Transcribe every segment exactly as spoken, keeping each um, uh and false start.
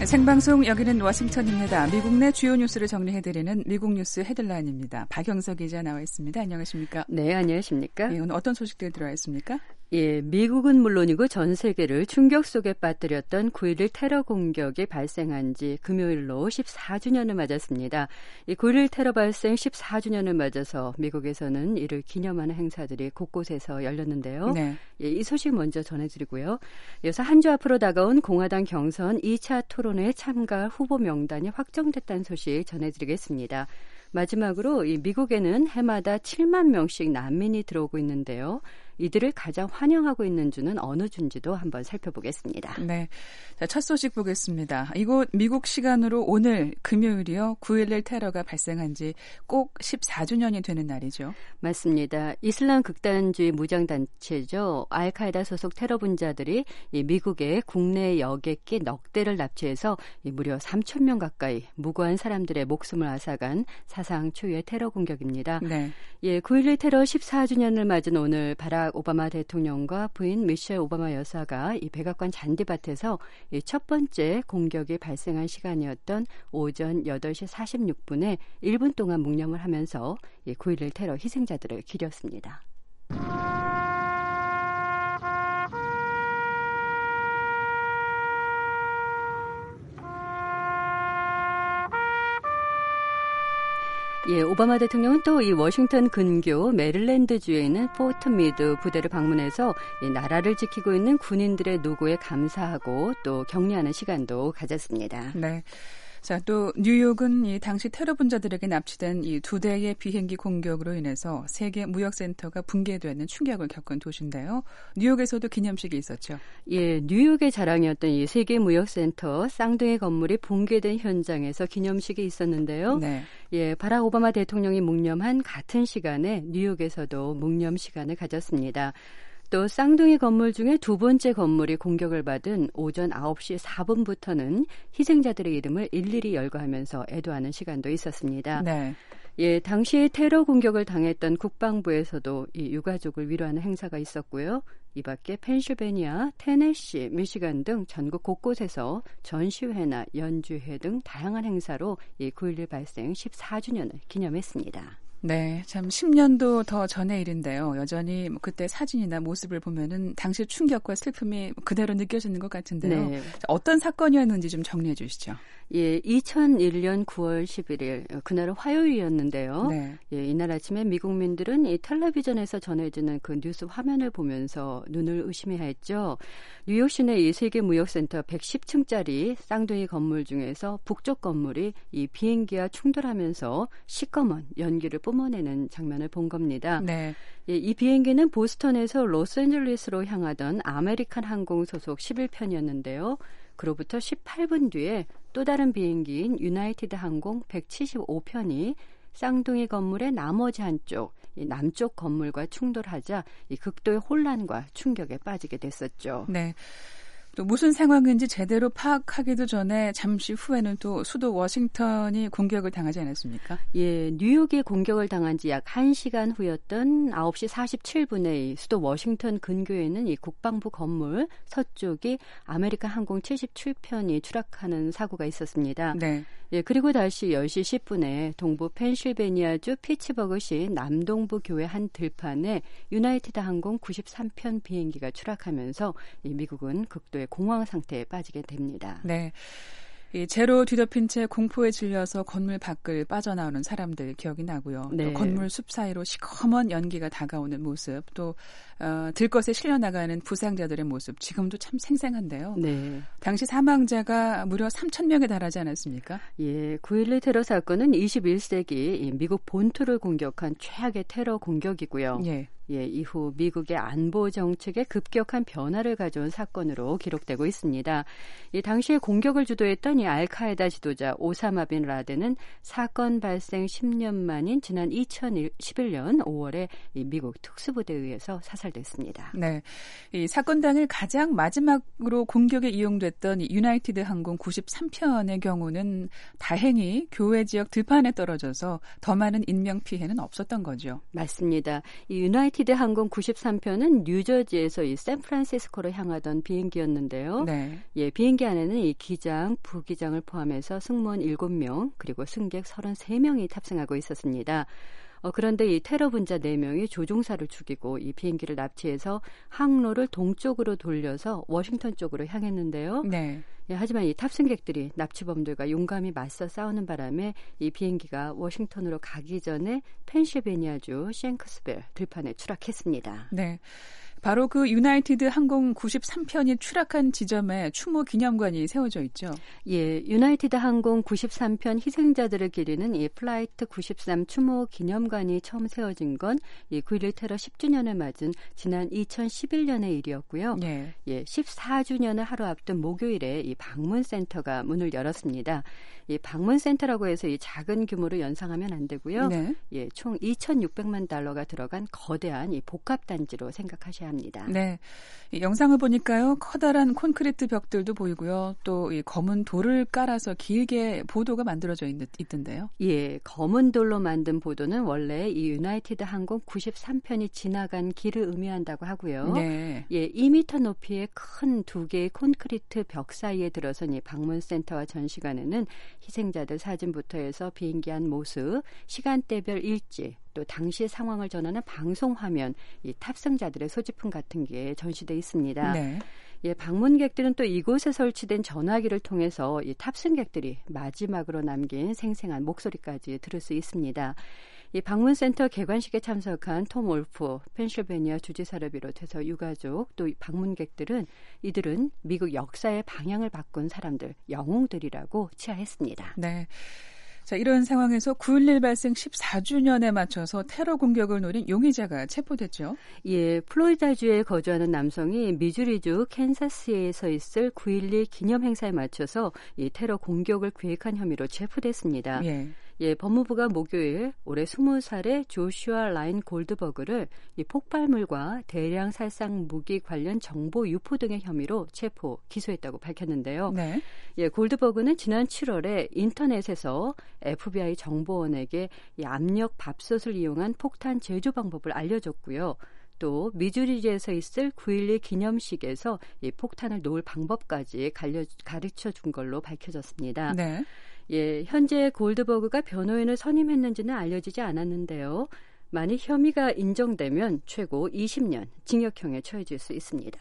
생방송 여기는 워싱턴입니다. 미국 내 주요 뉴스를 정리해드리는 미국 뉴스 헤드라인입니다. 박영석 기자 나와 있습니다. 안녕하십니까? 네, 안녕하십니까? 네, 오늘 어떤 소식들 들어와 있습니까? 예, 미국은 물론이고 전 세계를 충격 속에 빠뜨렸던 구일일 테러 공격이 발생한 지 금요일로 십사 주년을 맞았습니다. 이 구일일 테러 발생 십사 주년을 맞아서 미국에서는 이를 기념하는 행사들이 곳곳에서 열렸는데요. 네. 예, 이 소식 먼저 전해드리고요. 이어서 한 주 앞으로 다가온 공화당 경선 이 차 토론회에 참가할 후보 명단이 확정됐다는 소식 전해드리겠습니다. 마지막으로 이 미국에는 해마다 칠만 명씩 난민이 들어오고 있는데요. 이들을 가장 환영하고 있는 주는 어느 주인지도 한번 살펴보겠습니다. 네, 자, 첫 소식 보겠습니다. 이곳 미국 시간으로 오늘 금요일이요. 구일일 테러가 발생한 지 꼭 십사 주년이 되는 날이죠. 맞습니다. 이슬람 극단주의 무장단체죠. 알카에다 소속 테러 분자들이 이 미국의 국내 여객기 넉 대를 납치해서 이 무려 삼천 명 가까이 무고한 사람들의 목숨을 앗아간 사상 초유의 테러 공격입니다. 네. 예, 구일일 테러 십사 주년을 맞은 오늘 바락 오바마 대통령과 부인 미셸 오바마 여사가 이 백악관 잔디밭에서 이 첫 번째 공격이 발생한 시간이었던 오전 여덟 시 사십육 분에 일 분 동안 묵념을 하면서 이 구일일 테러 희생자들을 기렸습니다. 예, 오바마 대통령은 또 이 워싱턴 근교 메릴랜드주에 있는 포트 미드 부대를 방문해서 이 나라를 지키고 있는 군인들의 노고에 감사하고 또 격려하는 시간도 가졌습니다. 네. 자, 또 뉴욕은 이 당시 테러 분자들에게 납치된 이 두 대의 비행기 공격으로 인해서 세계 무역센터가 붕괴되는 충격을 겪은 도시인데요. 뉴욕에서도 기념식이 있었죠. 예, 뉴욕의 자랑이었던 이 세계 무역센터 쌍둥이 건물이 붕괴된 현장에서 기념식이 있었는데요. 네. 예, 바락 오바마 대통령이 묵념한 같은 시간에 뉴욕에서도 묵념 시간을 가졌습니다. 또 쌍둥이 건물 중에 두 번째 건물이 공격을 받은 오전 아홉 시 사 분부터는 희생자들의 이름을 일일이 열거하면서 애도하는 시간도 있었습니다. 네. 예, 당시 테러 공격을 당했던 국방부에서도 이 유가족을 위로하는 행사가 있었고요. 이 밖에 펜실베니아, 테네시, 미시간 등 전국 곳곳에서 전시회나 연주회 등 다양한 행사로 이 구일일 발생 십사 주년을 기념했습니다. 네, 참 십 년도 더 전의 일인데요. 여전히 뭐 그때 사진이나 모습을 보면은 당시 충격과 슬픔이 그대로 느껴지는 것 같은데요. 네. 어떤 사건이었는지 좀 정리해 주시죠. 예, 이천일 년 구월 십일일 그날은 화요일이었는데요. 네. 예, 이날 아침에 미국민들은 이 텔레비전에서 전해지는 그 뉴스 화면을 보면서 눈을 의심해야 했죠. 뉴욕 시내 이 세계무역센터 백십 층짜리 쌍둥이 건물 중에서 북쪽 건물이 이 비행기와 충돌하면서 시꺼먼 연기를 뿜어내는 장면을 본 겁니다. 네. 예, 이 비행기는 보스턴에서 로스앤젤레스로 향하던 아메리칸 항공 소속 십일 편이었는데요. 그로부터 십팔 분 뒤에 또 다른 비행기인 유나이티드 항공 백칠십오 편이 쌍둥이 건물의 나머지 한쪽, 이 남쪽 건물과 충돌하자 이 극도의 혼란과 충격에 빠지게 됐었죠. 네. 또 무슨 상황인지 제대로 파악하기도 전에 잠시 후에는 또 수도 워싱턴이 공격을 당하지 않았습니까? 예, 뉴욕이 공격을 당한 지 약 한 시간 후였던 아홉 시 사십칠 분에 이 수도 워싱턴 근교에 있는 이 국방부 건물 서쪽이 아메리칸 항공 칠십칠 편이 추락하는 사고가 있었습니다. 네. 예, 그리고 다시 열 시 십 분에 동부 펜실베니아주 피츠버그시 남동부 교회 한 들판에 유나이티드 항공 구십삼 편 비행기가 추락하면서 이 미국은 극도의 공황 상태에 빠지게 됩니다. 네. 이 제로 뒤덮인 채 공포에 질려서 건물 밖을 빠져나오는 사람들 기억이 나고요. 네. 또 건물 숲 사이로 시커먼 연기가 다가오는 모습, 또 어, 들것에 실려나가는 부상자들의 모습 지금도 참 생생한데요. 네. 당시 사망자가 무려 삼천 명에 달하지 않았습니까? 예, 구일일 테러 사건은 이십일 세기 미국 본토를 공격한 최악의 테러 공격이고요. 예. 예, 이후 미국의 안보 정책에 급격한 변화를 가져온 사건으로 기록되고 있습니다. 이 당시에 공격을 주도했던 이 알카에다 지도자 오사마 빈 라덴은 사건 발생 십 년 만인 지난 이천십일 년 오월에 이 미국 특수부대에 의해서 사살됐습니다. 네, 이 사건 당일 가장 마지막으로 공격에 이용됐던 이 유나이티드 항공 구십삼 편의 경우는 다행히 교외 지역 들판에 떨어져서 더 많은 인명 피해는 없었던 거죠. 맞습니다. 이 유나이티드 유나이티드 항공 구십삼 편은 뉴저지에서 이 샌프란시스코로 향하던 비행기였는데요. 네. 예, 비행기 안에는 이 기장, 부기장을 포함해서 승무원 일곱 명 그리고 승객 서른세 명이 탑승하고 있었습니다. 어, 그런데 이 테러 분자 네 명이 조종사를 죽이고 이 비행기를 납치해서 항로를 동쪽으로 돌려서 워싱턴 쪽으로 향했는데요. 네. 예, 하지만 이 탑승객들이 납치범들과 용감히 맞서 싸우는 바람에 이 비행기가 워싱턴으로 가기 전에 펜실베니아주 쉔크스빌 들판에 추락했습니다. 네. 바로 그 유나이티드 항공 구십삼 편이 추락한 지점에 추모 기념관이 세워져 있죠. 예, 유나이티드 항공 구십삼 편 희생자들을 기리는 이 플라이트 구십삼 추모 기념관이 처음 세워진 건 이 구일일 테러 십 주년을 맞은 지난 이천십일 년의 일이었고요. 예. 예, 십사 주년을 하루 앞둔 목요일에 이 방문센터가 문을 열었습니다. 이 방문센터라고 해서 이 작은 규모로 연상하면 안 되고요. 네. 예, 총 이천육백만 달러가 들어간 거대한 이 복합 단지로 생각하셔야 합니다. 네, 이 영상을 보니까요, 커다란 콘크리트 벽들도 보이고요, 또 이 검은 돌을 깔아서 길게 보도가 만들어져 있, 있던데요. 예, 검은 돌로 만든 보도는 원래 이 유나이티드 항공 구십삼 편이 지나간 길을 의미한다고 하고요. 네. 예, 이 미터 높이의 큰 두 개의 콘크리트 벽 사이에 들어선 이 방문센터와 전시관에는 희생자들 사진부터 해서 비행기 안 모습, 시간대별 일지, 또 당시 상황을 전하는 방송 화면, 이 탑승자들의 소지품 같은 게 전시돼 있습니다. 네. 예, 방문객들은 또 이곳에 설치된 전화기를 통해서 이 탑승객들이 마지막으로 남긴 생생한 목소리까지 들을 수 있습니다. 이 방문센터 개관식에 참석한 톰 올프 펜실베니아 주지사를 비롯해서 유가족 또 방문객들은 이들은 미국 역사의 방향을 바꾼 사람들, 영웅들이라고 치하했습니다. 네. 자, 이런 상황에서 구일일 발생 십사 주년에 맞춰서 테러 공격을 노린 용의자가 체포됐죠. 예, 플로리다주에 거주하는 남성이 미주리주 캔사스에서 있을 구일일 기념 행사에 맞춰서 이 테러 공격을 계획한 혐의로 체포됐습니다. 예. 예, 법무부가 목요일 올해 스무 살의 조슈아 라인 골드버그를 이 폭발물과 대량 살상 무기 관련 정보 유포 등의 혐의로 체포, 기소했다고 밝혔는데요. 네. 예, 골드버그는 지난 칠월에 인터넷에서 에프비아이 정보원에게 이 압력 밥솥을 이용한 폭탄 제조 방법을 알려줬고요. 또 미주리주에서 있을 구일일 기념식에서 이 폭탄을 놓을 방법까지 가르쳐 준 걸로 밝혀졌습니다. 네. 예, 현재 골드버그가 변호인을 선임했는지는 알려지지 않았는데요. 만약 혐의가 인정되면 최고 이십 년 징역형에 처해질 수 있습니다.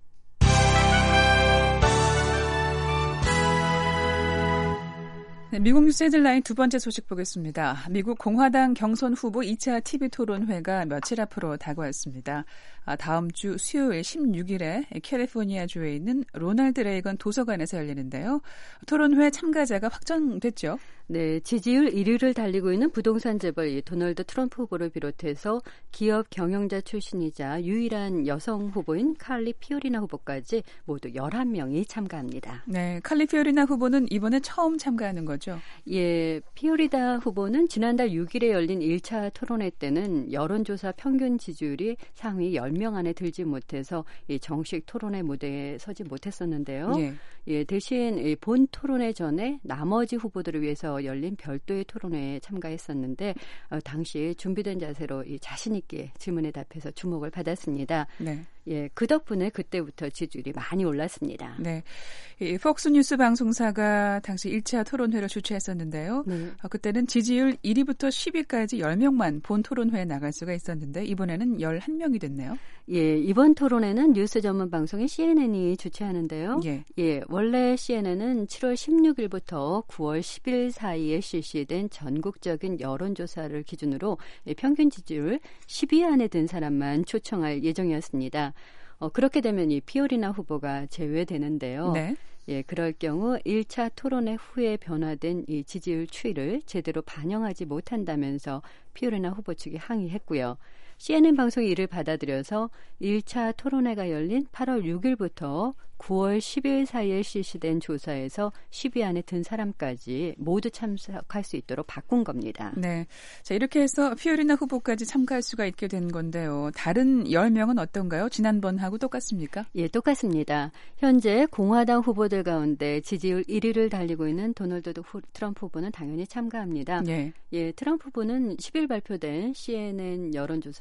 네, 미국 뉴스 헤드라인 두 번째 소식 보겠습니다. 미국 공화당 경선 후보 이 차 티비 토론회가 며칠 앞으로 다가왔습니다. 다음 주 수요일 십육일에 캘리포니아주에 있는 로널드 레이건 도서관에서 열리는데요. 토론회 참가자가 확정됐죠? 네, 지지율 일 위를 달리고 있는 부동산 재벌 도널드 트럼프 후보를 비롯해서 기업 경영자 출신이자 유일한 여성 후보인 칼리 피오리나 후보까지 모두 열한 명이 참가합니다. 네, 칼리 피오리나 후보는 이번에 처음 참가하는 거죠? 예, 피오리나 후보는 지난달 육일에 열린 일 차 토론회 때는 여론조사 평균 지지율이 상위 열 명 안에 들지 못해서 이 정식 토론회 무대에 서지 못했었는데요. 예. 예, 대신 본 토론회 전에 나머지 후보들을 위해서 열린 별도의 토론회에 참가했었는데 어, 당시 준비된 자세로 이 자신 있게 질문에 답해서 주목을 받았습니다. 네. 예, 그 덕분에 그때부터 지지율이 많이 올랐습니다. 네, 이 폭스뉴스 방송사가 당시 일 차 토론회를 주최했었는데요. 네. 어, 그때는 지지율 일 위부터 십 위까지 열 명만 본 토론회에 나갈 수가 있었는데 이번에는 열한 명이 됐네요. 예, 이번 토론회는 뉴스 전문 방송인 씨엔엔이 주최하는데요. 예. 예, 원래 씨엔엔은 칠월 십육일부터 구월 십일 사이에 실시된 전국적인 여론조사를 기준으로 평균 지지율 십 위 안에 든 사람만 초청할 예정이었습니다. 어, 그렇게 되면 이 피오리나 후보가 제외되는데요. 네. 예, 그럴 경우 일 차 토론회 후에 변화된 이 지지율 추이를 제대로 반영하지 못한다면서 피오리나 후보 측이 항의했고요. 씨엔엔 방송이 이를 받아들여서 일 차 토론회가 열린 팔월 육일부터 구월 십일 사이에 실시된 조사에서 십 위 안에 든 사람까지 모두 참석할 수 있도록 바꾼 겁니다. 네, 자 이렇게 해서 피오리나 후보까지 참가할 수가 있게 된 건데요. 다른 열 명은 어떤가요? 지난번하고 똑같습니까? 예, 똑같습니다. 현재 공화당 후보들 가운데 지지율 일 위를 달리고 있는 도널드 트럼프 후보는 당연히 참가합니다. 예, 예 트럼프 후보는 십일 발표된 씨엔엔 여론조사에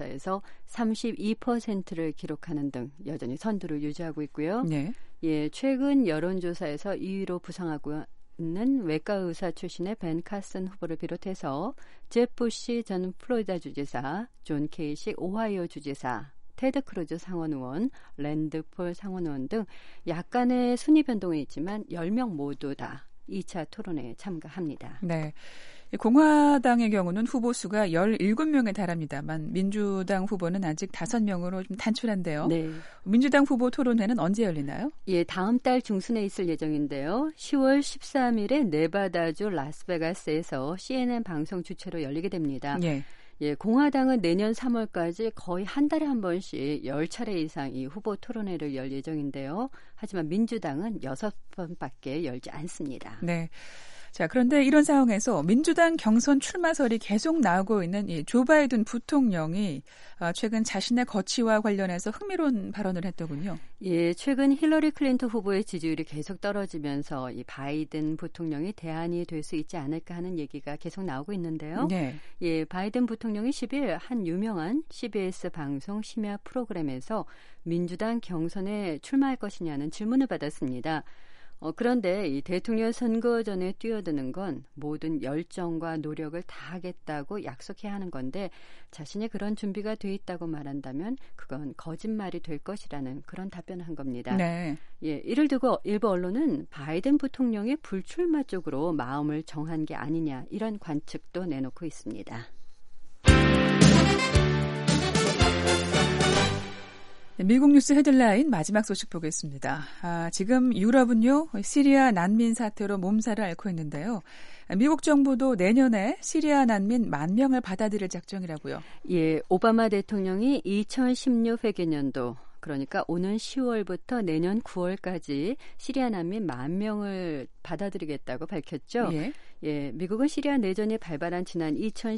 여론조사에서 삼십이 퍼센트를 기록하는 등 여전히 선두를 유지하고 있고요. 네. 예, 최근 여론조사에서 이 위로 부상하고 있는 외과 의사 출신의 벤 카슨 후보를 비롯해서 제프 부시 전 플로리다 주지사, 존 케이식 오하이오 주지사, 테드 크루즈 상원의원, 랜드 폴 상원의원 등 약간의 순위 변동이 있지만 열 명 모두 다 이 차 토론회에 참가합니다. 네. 공화당의 경우는 후보 수가 열일곱 명에 달합니다만 민주당 후보는 아직 다섯 명으로 좀 단출한데요. 네. 민주당 후보 토론회는 언제 열리나요? 예, 다음 달 중순에 있을 예정인데요. 시월 십삼일에 네바다주 라스베가스에서 씨엔엔 방송 주최로 열리게 됩니다. 예. 예, 공화당은 내년 삼월까지 거의 한 달에 한 번씩 열 차례 이상 이 후보 토론회를 열 예정인데요. 하지만 민주당은 여섯 번밖에 열지 않습니다. 네. 자, 그런데 이런 상황에서 민주당 경선 출마설이 계속 나오고 있는 이 조 바이든 부통령이 최근 자신의 거취와 관련해서 흥미로운 발언을 했더군요. 예, 최근 힐러리 클린턴 후보의 지지율이 계속 떨어지면서 이 바이든 부통령이 대안이 될 수 있지 않을까 하는 얘기가 계속 나오고 있는데요. 네. 예, 바이든 부통령이 십일 한 유명한 씨비에스 방송 심야 프로그램에서 민주당 경선에 출마할 것이냐는 질문을 받았습니다. 어, 그런데 이 대통령 선거 전에 뛰어드는 건 모든 열정과 노력을 다하겠다고 약속해야 하는 건데 자신이 그런 준비가 돼 있다고 말한다면 그건 거짓말이 될 것이라는 그런 답변을 한 겁니다. 네. 예, 이를 두고 일부 언론은 바이든 부통령의 불출마 쪽으로 마음을 정한 게 아니냐 이런 관측도 내놓고 있습니다. 미국 뉴스 헤드라인 마지막 소식 보겠습니다. 아, 지금 유럽은요, 시리아 난민 사태로 몸살을 앓고 있는데요. 미국 정부도 내년에 시리아 난민 만 명을 받아들일 작정이라고요. 예, 오바마 대통령이 이천십육 회계년도 그러니까 오는 시월부터 내년 구월까지 시리아 난민 만 명을 받아들이겠다고 밝혔죠. 예. 예, 미국은 시리아 내전이 발발한 지난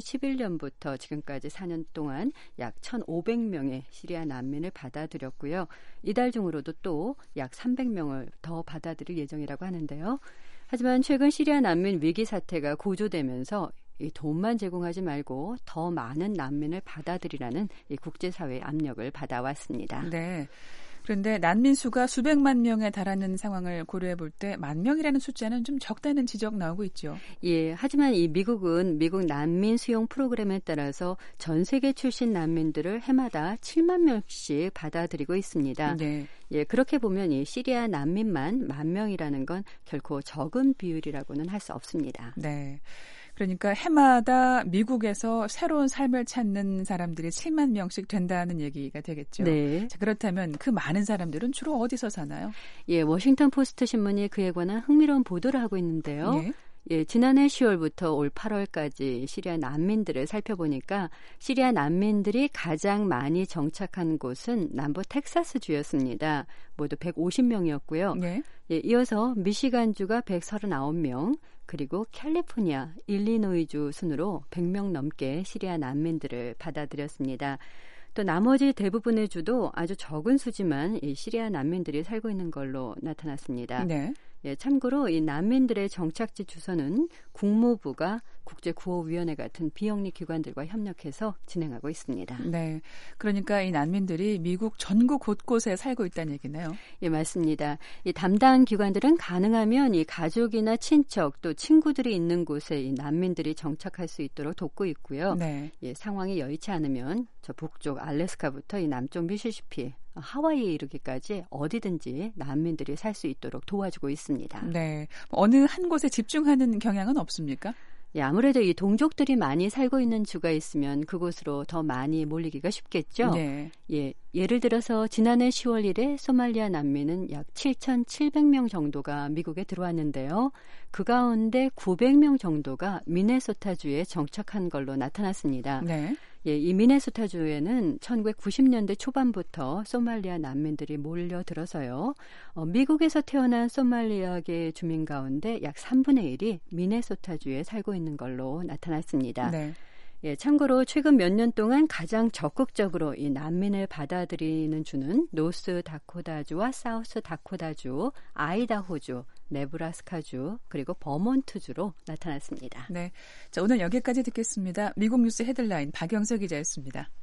이천십일년부터 지금까지 사 년 동안 약 천오백 명의 시리아 난민을 받아들였고요. 이달 중으로도 또 약 삼백 명을 더 받아들일 예정이라고 하는데요. 하지만 최근 시리아 난민 위기 사태가 고조되면서 이 돈만 제공하지 말고 더 많은 난민을 받아들이라는 이 국제사회의 압력을 받아왔습니다. 네. 그런데 난민 수가 수백만 명에 달하는 상황을 고려해 볼 때 만 명이라는 숫자는 좀 적다는 지적 나오고 있죠. 예, 하지만 이 미국은 미국 난민 수용 프로그램에 따라서 전 세계 출신 난민들을 해마다 칠만 명씩 받아들이고 있습니다. 네. 예, 그렇게 보면 이 시리아 난민만 만 명이라는 건 결코 적은 비율이라고는 할 수 없습니다. 네. 그러니까 해마다 미국에서 새로운 삶을 찾는 사람들이 칠만 명씩 된다는 얘기가 되겠죠. 네. 자, 그렇다면 그 많은 사람들은 주로 어디서 사나요? 예, 워싱턴 포스트 신문이 그에 관한 흥미로운 보도를 하고 있는데요. 예. 예, 지난해 시월부터 올 팔월까지 시리아 난민들을 살펴보니까 시리아 난민들이 가장 많이 정착한 곳은 남부 텍사스주였습니다. 모두 백오십 명이었고요. 네. 예, 이어서 미시간주가 백삼십구 명, 그리고 캘리포니아, 일리노이주 순으로 백 명 넘게 시리아 난민들을 받아들였습니다. 또 나머지 대부분의 주도 아주 적은 수지만 이 시리아 난민들이 살고 있는 걸로 나타났습니다. 네. 예, 참고로 이 난민들의 정착지 주소는 국무부가 국제구호위원회 같은 비영리 기관들과 협력해서 진행하고 있습니다. 네, 그러니까 이 난민들이 미국 전국 곳곳에 살고 있다는 얘기네요. 예, 맞습니다. 이 담당 기관들은 가능하면 이 가족이나 친척 또 친구들이 있는 곳에 이 난민들이 정착할 수 있도록 돕고 있고요. 네. 예, 상황이 여의치 않으면 저 북쪽 알래스카부터 이 남쪽 미시시피 하와이에 이르기까지 어디든지 난민들이 살 수 있도록 도와주고 있습니다. 네, 어느 한 곳에 집중하는 경향은 없습니까? 예, 아무래도 이 동족들이 많이 살고 있는 주가 있으면 그곳으로 더 많이 몰리기가 쉽겠죠. 네. 예, 예를 들어서 지난해 시월 일에 소말리아 난민은 약 칠천칠백 명 정도가 미국에 들어왔는데요. 그 가운데 구백 명 정도가 미네소타주에 정착한 걸로 나타났습니다. 네. 예, 이 미네소타주에는 천구백구십 년대 초반부터 소말리아 난민들이 몰려들어서요. 어, 미국에서 태어난 소말리아계 주민 가운데 약 삼분의 일이 미네소타주에 살고 있는 걸로 나타났습니다. 네. 예, 참고로 최근 몇 년 동안 가장 적극적으로 이 난민을 받아들이는 주는 노스 다코타주와 사우스 다코타주, 아이다호주, 네브라스카주, 그리고 버몬트주로 나타났습니다. 네, 자, 오늘 여기까지 듣겠습니다. 미국 뉴스 헤드라인 박영석 기자였습니다.